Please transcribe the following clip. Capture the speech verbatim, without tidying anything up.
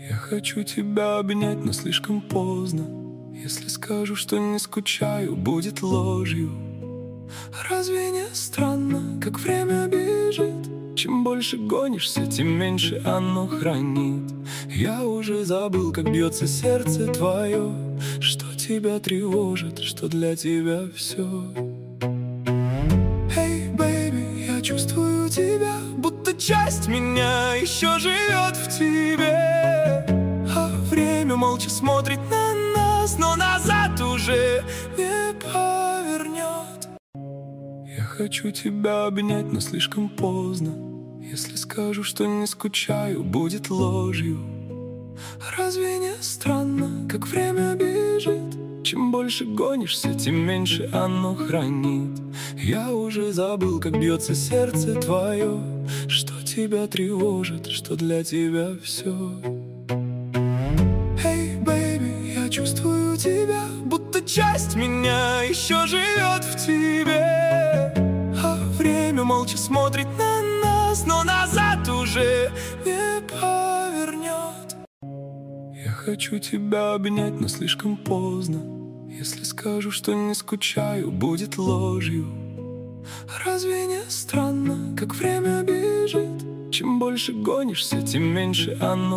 Я хочу тебя обнять, но слишком поздно. Если скажу, что не скучаю, будет ложью. Разве не странно, как время бежит? Чем больше гонишься, тем меньше оно хранит. Я уже забыл, как бьется сердце твое, что тебя тревожит, что для тебя все. Эй, бэйби, я чувствую тебя, будто часть меня еще живет в тебе. А время молча смотрит на нас, но назад уже не повернет. Я хочу тебя обнять, но слишком поздно. Если скажу, что не скучаю, будет ложью. Разве не странно, как время бежит? Чем больше гонишься, тем меньше оно хранит. Я уже забыл, как бьется сердце твое, что тебя тревожит, что для тебя все. Эй, бэйби, я чувствую тебя, будто часть меня еще живет в тебе. А время молча смотрит на нас, но назад уже не повернет. Я хочу тебя обнять, но слишком поздно. Если скажу, что не скучаю, будет ложью. Разве не странно, как время бежит? Чем больше гонишься, тем меньше оно